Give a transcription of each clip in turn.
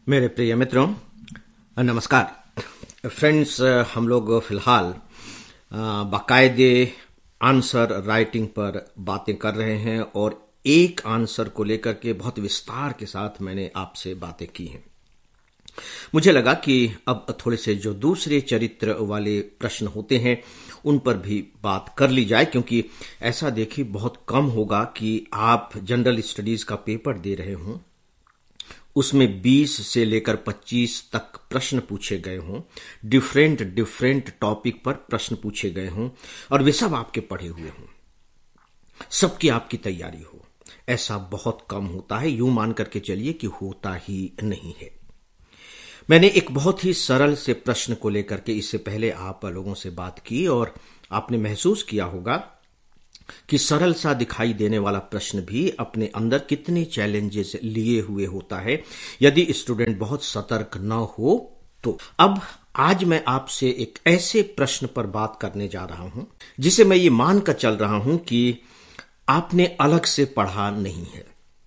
मेरे प्रिय मित्रों, नमस्कार फ्रेंड्स। हम लोग फिलहाल बाकायदे आंसर राइटिंग पर बातें कर रहे हैं और एक आंसर को लेकर के बहुत विस्तार के साथ मैंने आपसे बातें की हैं। मुझे लगा कि अब थोड़े से जो दूसरे चरित्र वाले प्रश्न होते हैं उन पर भी बात कर ली जाए, क्योंकि ऐसा देखिए बहुत कम होगा कि आप जनरल स्टडीज का पेपर दे रहे हों, उसमें 20 से लेकर 25 तक प्रश्न पूछे गए हों, डिफरेंट टॉपिक पर प्रश्न पूछे गए हों और वे सब आपके पढ़े हुए हों, सबकी आपकी तैयारी हो। ऐसा बहुत कम होता है, यूं मान करके चलिए कि होता ही नहीं है। मैंने एक बहुत ही सरल से प्रश्न को लेकर के इससे पहले आप लोगों से बात की और आपने महसूस किया होगा कि सरल सा दिखाई देने वाला प्रश्न भी अपने अंदर कितने चैलेंजेस लिए हुए होता है यदि स्टूडेंट बहुत सतर्क न हो तो। अब आज मैं आपसे एक ऐसे प्रश्न पर बात करने जा रहा हूं जिसे मैं ये मानकर चल रहा हूं कि आपने अलग से पढ़ा नहीं है।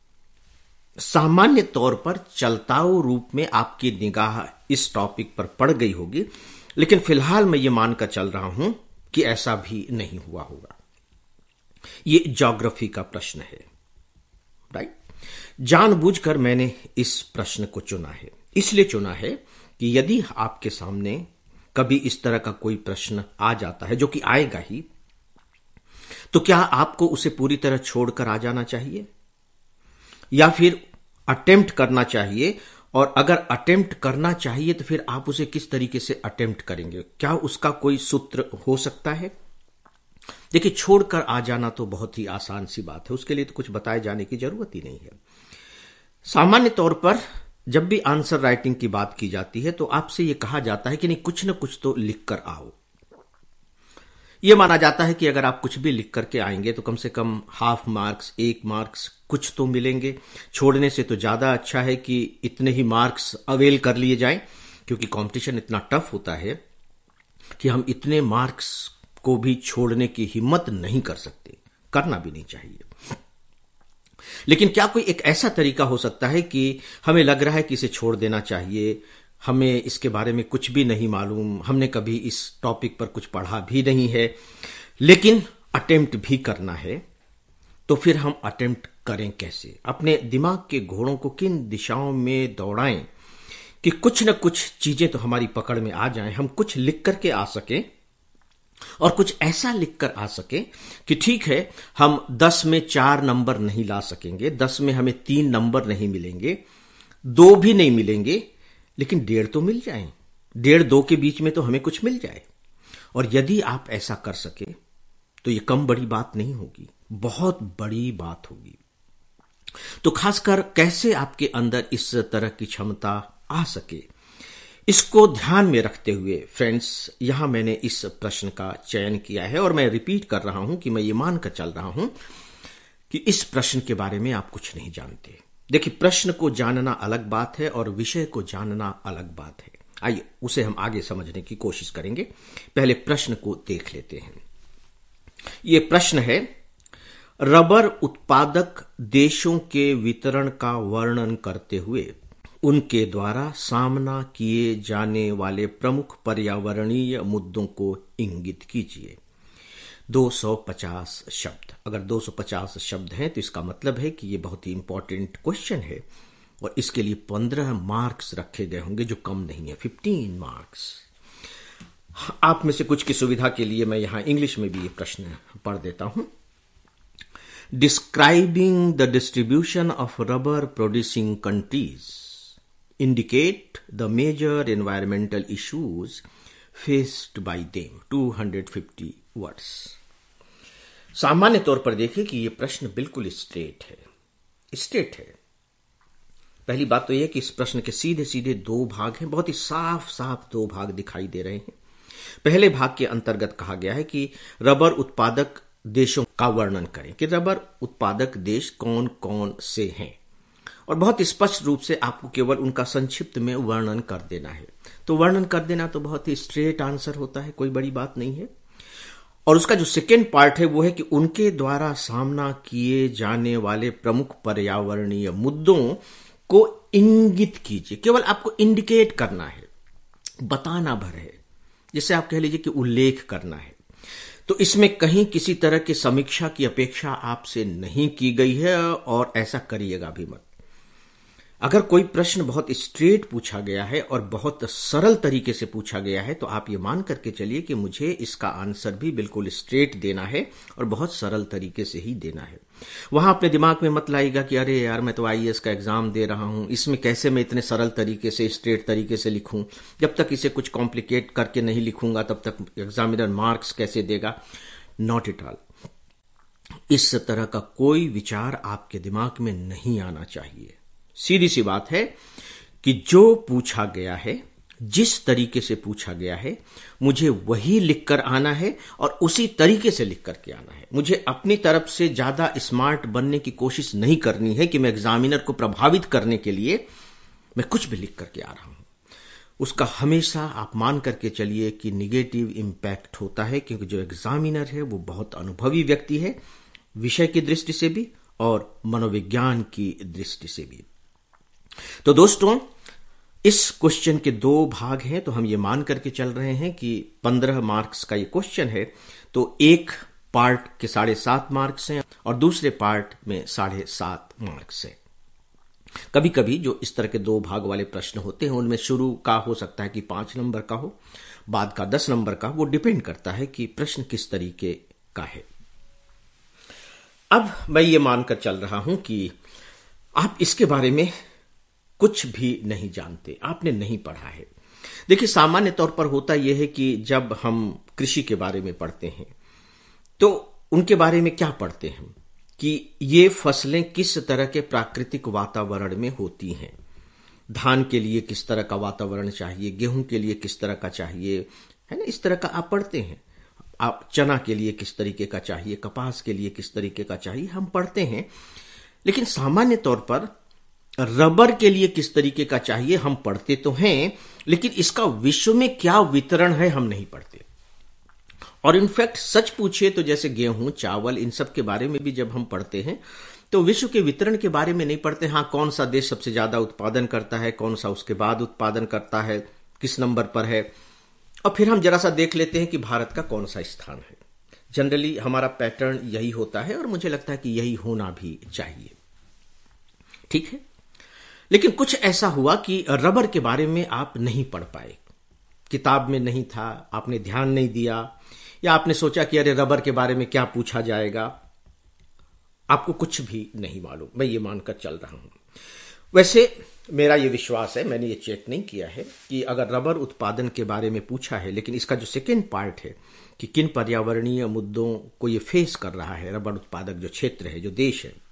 सामान्य तौर पर चलताऊ रूप में आपकी निगाह इस टॉपिक पर पड़ गई होगी, लेकिन फिलहाल मैं ये मानकर चल रहा हूं कि ऐसा भी नहीं हुआ होगा। ये ज्योग्राफी का प्रश्न है, राइट। जानबूझकर मैंने इस प्रश्न को चुना है, इसलिए चुना है कि यदि आपके सामने कभी इस तरह का कोई प्रश्न आ जाता है, जो कि आएगा ही, तो क्या आपको उसे पूरी तरह छोड़कर आ जाना चाहिए या फिर अटेम्प्ट करना चाहिए? और अगर अटेम्प्ट करना चाहिए तो फिर आप उसे किस तरीके से अटेम्प्ट करेंगे? क्या उसका कोई सूत्र हो सकता है? देखिए, छोड़कर आ जाना तो बहुत ही आसान सी बात है, उसके लिए तो कुछ बताए जाने की जरूरत ही नहीं है। सामान्य तौर पर जब भी आंसर राइटिंग की बात की जाती है तो आपसे यह कहा जाता है कि नहीं, कुछ न कुछ तो लिख कर आओ। यह माना जाता है कि अगर आप कुछ भी लिख करके आएंगे तो कम से कम हाफ मार्क्स, 1 मार्क्स कुछ तो मिलेंगे। छोड़ने से तो ज्यादा अच्छा है कि इतने ही मार्क्स अवेल कर लिए जाएं, क्योंकि कंपटीशन इतना टफ होता है कि हम इतने मार्क्स को भी छोड़ने की हिम्मत नहीं कर सकते, करना भी नहीं चाहिए। लेकिन क्या कोई एक ऐसा तरीका हो सकता है कि हमें लग रहा है कि इसे छोड़ देना चाहिए, हमें इसके बारे में कुछ भी नहीं मालूम, हमने कभी इस टॉपिक पर कुछ पढ़ा भी नहीं है, लेकिन अटेम्प्ट भी करना है, तो फिर हम अटेम्प्ट करें कैसे? अपने दिमाग के घोड़ों को किन दिशाओं में दौड़ाएं कि कुछ न कुछ चीजें तो हमारी पकड़ में आ जाएं, हम कुछ लिख करके आ सकें और कुछ ऐसा लिखकर आ सके कि ठीक है, हम 10 में 4 नंबर नहीं ला सकेंगे, 10 में हमें 3 नंबर नहीं मिलेंगे, 2 भी नहीं मिलेंगे, लेकिन 1.5 तो मिल जाए, 1.5-2 के बीच में तो हमें कुछ मिल जाए। और यदि आप ऐसा कर सके तो ये कम बड़ी बात नहीं होगी, बहुत बड़ी बात होगी। तो खासकर कैसे आपके अंदर इस तरह की क्षमता आ सके, इसको ध्यान में रखते हुए फ्रेंड्स, यहां मैंने इस प्रश्न का चयन किया है और मैं रिपीट कर रहा हूं कि मैं ये मानकर चल रहा हूं कि इस प्रश्न के बारे में आप कुछ नहीं जानते। देखिए, प्रश्न को जानना अलग बात है और विषय को जानना अलग बात है। आइए उसे हम आगे समझने की कोशिश करेंगे। पहले प्रश्न को देख लेते हैं। यह प्रश्न है, रबर उत्पादक देशों के वितरण का वर्णन करते हुए उनके द्वारा सामना किए जाने वाले प्रमुख पर्यावरणीय मुद्दों को इंगित कीजिए। 250 शब्द। अगर 250 शब्द हैं तो इसका मतलब है कि यह बहुत ही इंपॉर्टेंट क्वेश्चन है और इसके लिए 15 मार्क्स रखे गए होंगे, जो कम नहीं है, 15 मार्क्स। आप में से कुछ की सुविधा के लिए मैं यहां इंग्लिश में भी ये प्रश्न पढ़ देता हूं। Describing the distribution of rubber producing countries indicate the major environmental issues faced by them। 250 words। सामान्य तौर पर देखिए कि यह प्रश्न बिल्कुल स्ट्रेट है। पहली बात तो यह कि इस प्रश्न के सीधे सीधे 2 भाग हैं, बहुत ही साफ साफ 2 भाग दिखाई दे रहे हैं। पहले भाग के अंतर्गत कहा गया है कि रबर उत्पादक देशों का वर्णन करें कि रबर उत्पादक देश कौन कौन से हैं, और बहुत स्पष्ट रूप से आपको केवल उनका संक्षिप्त में वर्णन कर देना है। तो वर्णन कर देना तो बहुत ही स्ट्रेट आंसर होता है, कोई बड़ी बात नहीं है। और उसका जो सेकेंड पार्ट है वो है कि उनके द्वारा सामना किए जाने वाले प्रमुख पर्यावरणीय मुद्दों को इंगित कीजिए, केवल आपको इंडिकेट करना है, बताना भर है, जिसे आप कह लीजिए कि उल्लेख करना है। तो इसमें कहीं किसी तरह की समीक्षा की अपेक्षा आपसे नहीं की गई है और ऐसा करिएगा भी मत। अगर कोई प्रश्न बहुत स्ट्रेट पूछा गया है और बहुत सरल तरीके से पूछा गया है तो आप ये मान करके चलिए कि मुझे इसका आंसर भी बिल्कुल स्ट्रेट देना है और बहुत सरल तरीके से ही देना है। वहां अपने दिमाग में मत लाइएगा कि अरे यार मैं तो आईएएस का एग्जाम दे रहा हूं, इसमें कैसे मैं इतने सरल तरीके से स्ट्रेट तरीके से लिखूं, जब तक इसे कुछ कॉम्प्लिकेट करके नहीं लिखूंगा तब तक एग्जामिनर मार्क्स कैसे देगा। नॉट एट ऑल, इस तरह का कोई विचार आपके दिमाग में नहीं आना चाहिए। सीधी सी बात है कि जो पूछा गया है, जिस तरीके से पूछा गया है, मुझे वही लिखकर आना है और उसी तरीके से लिख करके आना है। मुझे अपनी तरफ से ज्यादा स्मार्ट बनने की कोशिश नहीं करनी है कि मैं एग्जामिनर को प्रभावित करने के लिए मैं कुछ भी लिख करके आ रहा हूं। उसका हमेशा आप मान करके चलिए कि निगेटिव इंपैक्ट होता है, क्योंकि जो एग्जामिनर है वो बहुत अनुभवी व्यक्ति है, विषय की दृष्टि से भी और मनोविज्ञान की दृष्टि से भी। तो दोस्तों, इस क्वेश्चन के 2 भाग हैं, तो हम ये मान करके चल रहे हैं कि 15 मार्क्स का ये क्वेश्चन है। तो एक पार्ट के 7.5 मार्क्स हैं और दूसरे पार्ट में 7.5 मार्क्स हैं। कभी कभी जो इस तरह के 2 भाग वाले प्रश्न होते हैं उनमें शुरू का हो सकता है कि 5 नंबर का हो, बाद का 10 नंबर का, वो डिपेंड करता है कि प्रश्न किस तरीके का है। अब मैं ये मानकर चल रहा हूं कि आप इसके बारे में कुछ भी नहीं जानते, आपने नहीं पढ़ा है। देखिए, सामान्य तौर पर होता यह है कि जब हम कृषि के बारे में पढ़ते हैं तो उनके बारे में क्या पढ़ते हैं कि ये फसलें किस तरह के प्राकृतिक वातावरण में होती हैं। धान के लिए किस तरह का वातावरण चाहिए, गेहूं के लिए किस तरह का चाहिए, है ना, इस तरह का आप पढ़ते हैं। आप चना के लिए किस तरीके का चाहिए, कपास के लिए किस तरीके का चाहिए, हम पढ़ते हैं। लेकिन सामान्य तौर पर रबर के लिए किस तरीके का चाहिए हम पढ़ते तो हैं, लेकिन इसका विश्व में क्या वितरण है हम नहीं पढ़ते। और इनफैक्ट सच पूछिए तो जैसे गेहूं, चावल, इन सब के बारे में भी जब हम पढ़ते हैं तो विश्व के वितरण के बारे में नहीं पढ़ते। हां, कौन सा देश सबसे ज्यादा उत्पादन करता है, कौन सा उसके बाद उत्पादन करता है, किस नंबर पर है, और फिर हम जरा सा देख लेते हैं कि भारत का कौन सा स्थान है। जनरली हमारा पैटर्न यही होता है और मुझे लगता है कि यही होना भी चाहिए। ठीक है, लेकिन कुछ ऐसा हुआ कि रबर के बारे में आप नहीं पढ़ पाए, किताब में नहीं था, आपने ध्यान नहीं दिया, या आपने सोचा कि अरे रबर के बारे में क्या पूछा जाएगा, आपको कुछ भी नहीं मालूम। मैं ये मानकर चल रहा हूं। वैसे मेरा ये विश्वास है, मैंने ये चेक नहीं किया है कि अगर रबर उत्पादन के बारे में पूछा है, लेकिन इसका जो सेकेंड पार्ट है कि किन पर्यावरणीय मुद्दों को ये फेस कर रहा है रबर उत्पादक जो क्षेत्र है, जो देश है,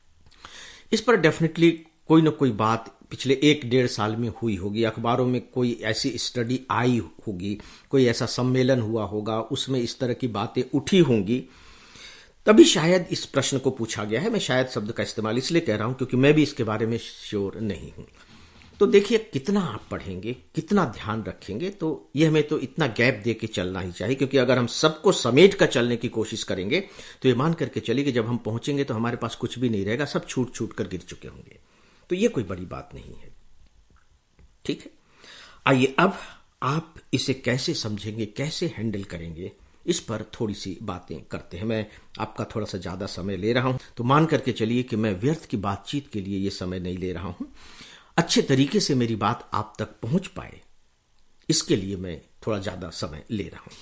इस पर डेफिनेटली कोई ना कोई बात पिछले 1-1.5 साल में हुई होगी। अखबारों में कोई ऐसी स्टडी आई होगी, कोई ऐसा सम्मेलन हुआ होगा, उसमें इस तरह की बातें उठी होंगी, तभी शायद इस प्रश्न को पूछा गया है। मैं शायद शब्द का इस्तेमाल इसलिए कह रहा हूं क्योंकि मैं भी इसके बारे में श्योर नहीं हूं। तो देखिए, कितना आप पढ़ेंगे, कितना ध्यान रखेंगे, तो ये हमें तो इतना गैप दे के चलना ही चाहिए, क्योंकि अगर हम सबको समेट कर चलने की कोशिश करेंगे तो ये मान करके चलिए कि जब हम पहुंचेंगे तो हमारे पास कुछ भी नहीं रहेगा, सब छूट छूट कर गिर चुके होंगे। तो ये कोई बड़ी बात नहीं है। ठीक है, आइए अब आप इसे कैसे समझेंगे, कैसे हैंडल करेंगे, इस पर थोड़ी सी बातें करते हैं। मैं आपका थोड़ा सा ज्यादा समय ले रहा हूं, तो मान करके चलिए कि मैं व्यर्थ की बातचीत के लिए ये समय नहीं ले रहा हूं। अच्छे तरीके से मेरी बात आप तक पहुंच पाए, इसके लिए मैं थोड़ा ज्यादा समय ले रहा हूं।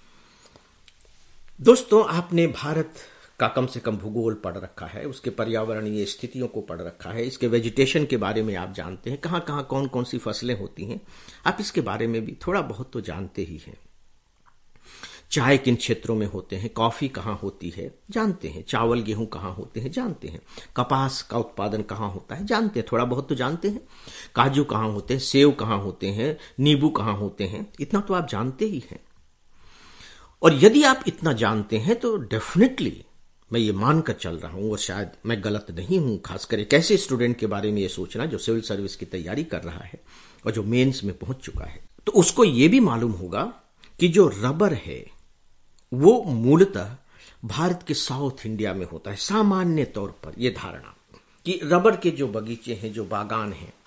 दोस्तों, आपने भारत का कम से कम भूगोल पढ़ रखा है, उसके पर्यावरणीय स्थितियों को पढ़ रखा है, इसके वेजिटेशन के बारे में आप जानते हैं, कहां कहां कौन कौन सी फसलें होती हैं, आप इसके बारे में भी थोड़ा बहुत तो जानते ही हैं। चाय किन क्षेत्रों में होते हैं, कॉफी कहां होती है जानते हैं, चावल गेहूं कहां होते हैं जानते हैं, कपास का उत्पादन कहां होता है जानते हैं, थोड़ा बहुत तो जानते हैं, काजू कहां होते हैं, सेव कहां होते हैं, नींबू कहां होते हैं, इतना तो आप जानते ही हैं। और यदि आप इतना जानते हैं तो डेफिनेटली मैं ये मानकर चल रहा हूं, और शायद मैं गलत नहीं हूं, खासकर एक ऐसे स्टूडेंट के बारे में ये सोचना जो सिविल सर्विस की तैयारी कर रहा है और जो मेंस में पहुंच चुका है, तो उसको ये भी मालूम होगा कि जो रबर है वो मूलतः भारत के साउथ इंडिया में होता है। सामान्य तौर पर यह धारणा कि रबर के जो बगीचे हैं, जो बागान हैं,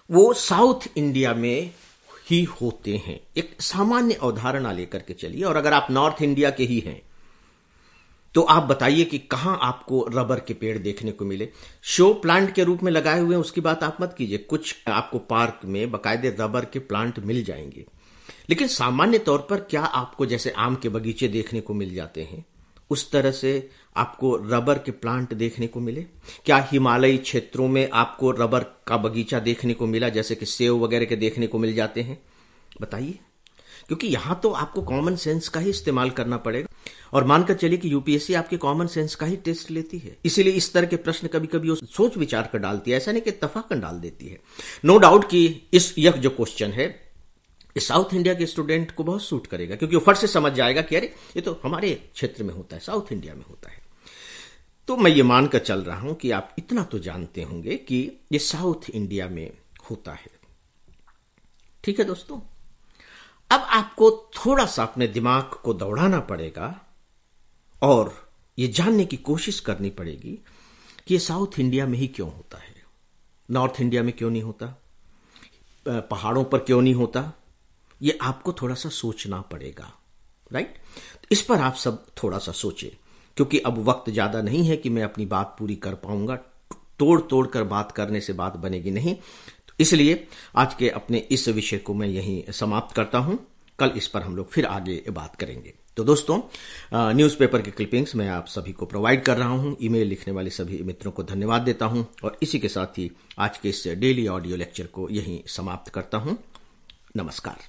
वो साउथ इंडिया में ही होते हैं। एक सामान्य अवधारणा लेकर के चलिए, और अगर आप नॉर्थ इंडिया के ही हैं तो आप बताइए कि कहां आपको रबर के पेड़ देखने को मिले। शो प्लांट के रूप में लगाए हुए हैं उसकी बात आप मत कीजिए, कुछ आपको पार्क में बाकायदे रबर के प्लांट मिल जाएंगे, लेकिन सामान्य तौर पर क्या आपको जैसे आम के बगीचे देखने को मिल जाते हैं उस तरह से आपको रबर के प्लांट देखने को मिले? क्या हिमालयी क्षेत्रों में आपको रबर का बगीचा देखने को मिला जैसे कि सेव वगैरह के देखने को मिल जाते हैं? बताइए, क्योंकि यहां तो आपको कॉमन सेंस का ही इस्तेमाल करना पड़ेगा, और मानकर चलिए कि यूपीएससी आपके कॉमन सेंस का ही टेस्ट लेती है, इसीलिए इस तरह के प्रश्न कभी कभी वो सोच विचार कर डालती है, ऐसा नहीं कि इत्तफाकन डाल देती है। नो डाउट कि यह जो क्वेश्चन है साउथ इंडिया के स्टूडेंट को बहुत सूट करेगा, क्योंकि वो फट से समझ जाएगा कि अरे ये तो हमारे क्षेत्र में होता है, साउथ इंडिया में होता है। तो मैं ये मानकर चल रहा हूं कि आप इतना तो जानते होंगे कि ये साउथ इंडिया में होता है। ठीक है दोस्तों, अब आपको थोड़ा सा अपने दिमाग को दौड़ाना पड़ेगा और ये जानने की कोशिश करनी पड़ेगी कि ये साउथ इंडिया में ही क्यों होता है, नॉर्थ इंडिया में क्यों नहीं होता, पहाड़ों पर क्यों नहीं होता। ये आपको थोड़ा सा सोचना पड़ेगा, राइट? इस पर आप सब थोड़ा सा सोचें, क्योंकि अब वक्त ज्यादा नहीं है कि मैं अपनी बात पूरी कर पाऊंगा। तोड़ तोड़ कर बात करने से बात बनेगी नहीं, तो इसलिए आज के अपने इस विषय को मैं यहीं समाप्त करता हूं। कल इस पर हम लोग फिर आगे बात करेंगे। तो दोस्तों, न्यूज़पेपर के क्लिपिंग्स मैं आप सभी को प्रोवाइड कर रहा हूं। ईमेल लिखने वाले सभी मित्रों को धन्यवाद देता हूं, और इसी के साथ ही आज के इस डेली ऑडियो लेक्चर को यहीं समाप्त करता हूं। नमस्कार।